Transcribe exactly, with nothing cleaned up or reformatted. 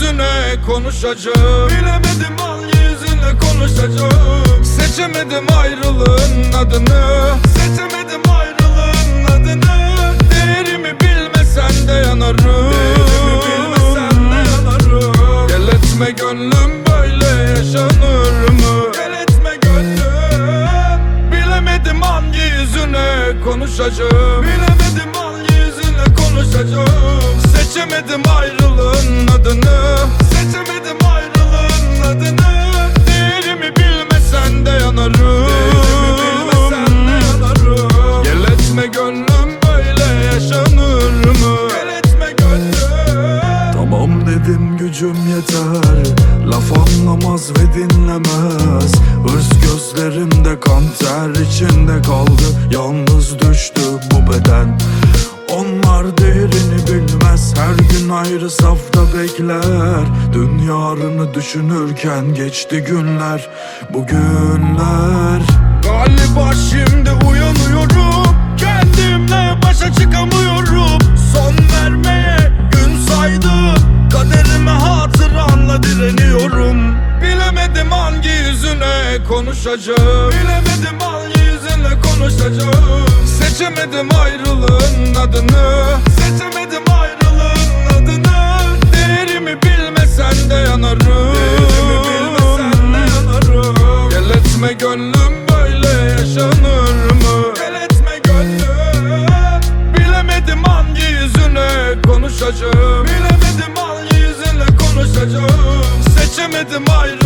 yüzüne konuşacağım. Bilemedim hangi yüzüne konuşacağım. Seçemedim ayrılığın adını. Seçemedim ayrılığın adını. Değerimi bilmesen de yanarım. Değerimi bilmesen de yanarım. Gel etme gönlüm böyle yaşanır mı? Gel etme gönlüm. Bilemedim hangi yüzüne konuşacağım. Bilemedim hangi yüzüne konuşacağım. Seçemedim ayrılığın adını. Seçemedim ayrılığın adını. Değerimi bilmesen de yanarım. Değerimi bilmesen de yanarım. Gel etme gönlüm böyle yaşanır mı? Gel etme gönlüm. Tamam dedim gücüm yeter. Laf anlamaz ve dinlemez. Hırs gözlerimde, kan ter içinde kaldı. Yalnız düştü bu beden. Onlar değerini bilmez. Her gün ayrı safta bekler. Dün yarını düşünürken geçti günler. Bu günler. Galiba şimdi uyanıyorum. Kendimle başa çıkamıyorum. Son vermeye gün saydım. Kaderime hatıranla direniyorum. Bilemedim hangi yüzüne konuşacağım. Bilemedim hangi yüzüne konuşacağım. Seçemedim ayrılığın adını. Seçemedim ayrılığın adını. Değerimi bilmesen de yanarım. Değerimi bilmesen de yanarım. Gel etme gönlüm böyle yaşanır mı? Gel etme gönlüm. Bilemedim hangi yüzüne konuşacağım. Bilemedim hangi yüzüne konuşacağım. Seçemedim ayrılığın